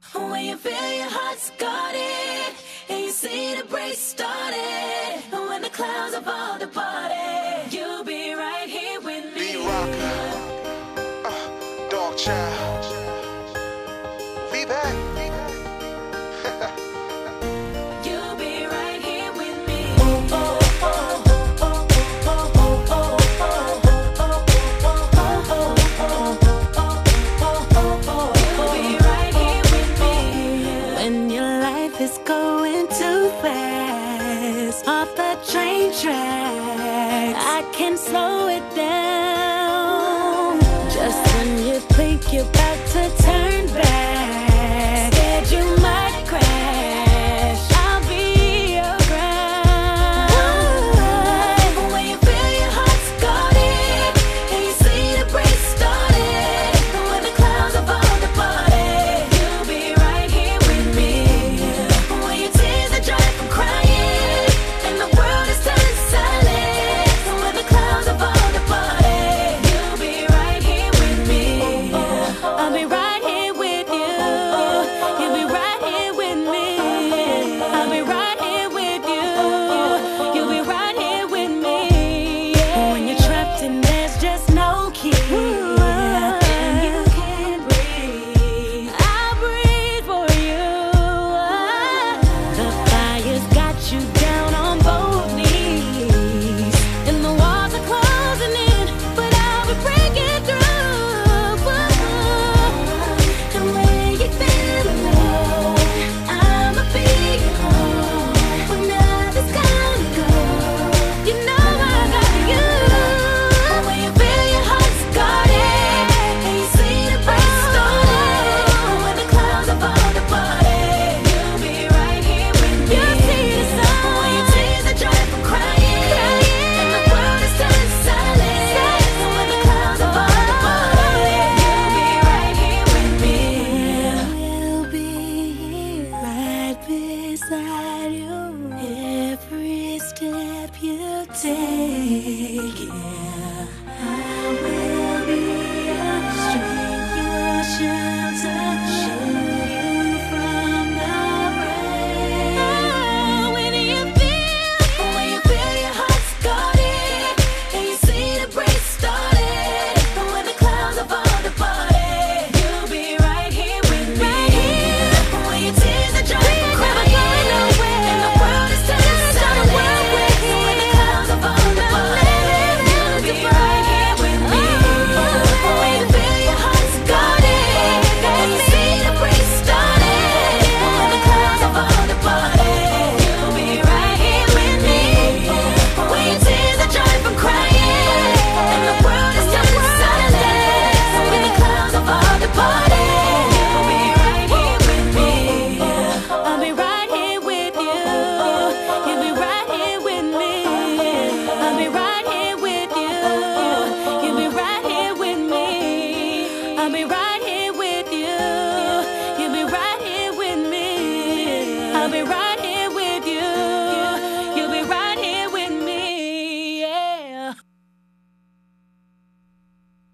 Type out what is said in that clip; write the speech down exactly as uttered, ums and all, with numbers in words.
When you feel your heart's guarded and you see the break started, and when the clouds are all departed, you'll be right here with me. B-Rock, uh, Dog Child, be back. You'll be right here with me. You'll be right here with me. When your life is going too fast off the train track, I can slow it down. Just when you think you're back